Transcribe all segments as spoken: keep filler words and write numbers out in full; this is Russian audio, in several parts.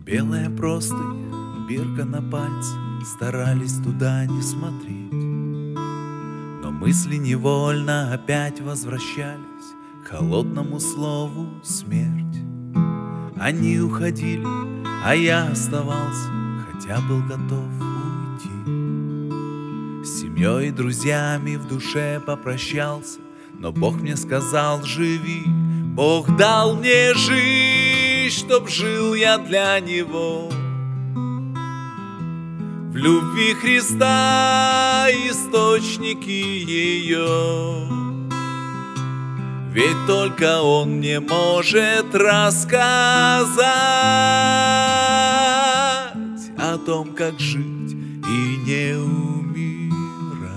Белая простынь, бирка на пальце, старались туда не смотреть. Но мысли невольно опять возвращались к холодному слову смерть. Они уходили, а я оставался, хотя был готов уйти. С семьей и друзьями в душе попрощался, но Бог мне сказал: живи. Бог дал мне жизнь, чтоб жил я для Него. В любви Христа источники ее, ведь только Он мне может рассказать о том, как жить и не умирать.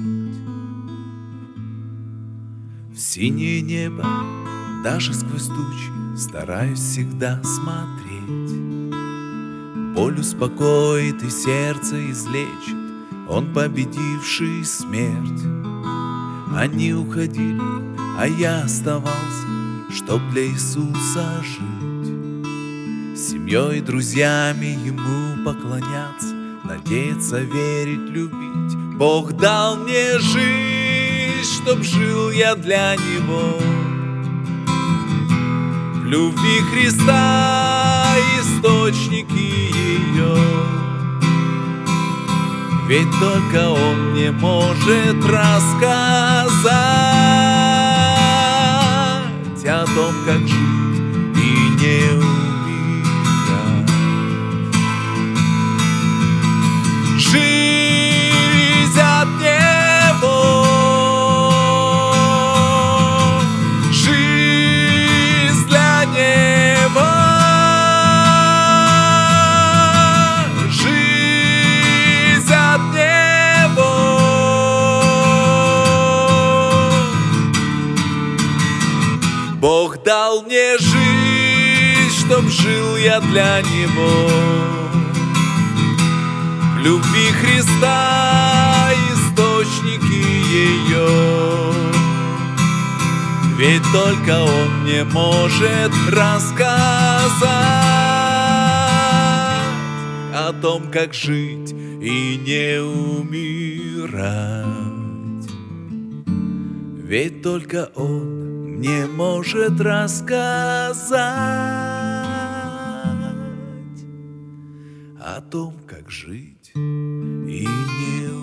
В синее небо, даже сквозь тучи, стараюсь всегда смотреть. Боль успокоит и сердце излечит Он, победивший смерть. Они уходили, а я оставался, чтоб для Иисуса жить. С семьей и друзьями Ему поклоняться, надеяться, верить, любить. Бог дал мне жизнь, чтоб жил я для Него. В любви Христа источники ее, ведь только Он мне может рассказать о том, как жить и не умирать. Жизнь от Него, жизнь для Него, жизнь от Него. Бог дал мне жизнь, чтоб жил я для Него. В любви Христа источники ее, ведь только Он мне может рассказать о том, как жить и не умирать. Ведь только Он мне может рассказать о том, как жить и не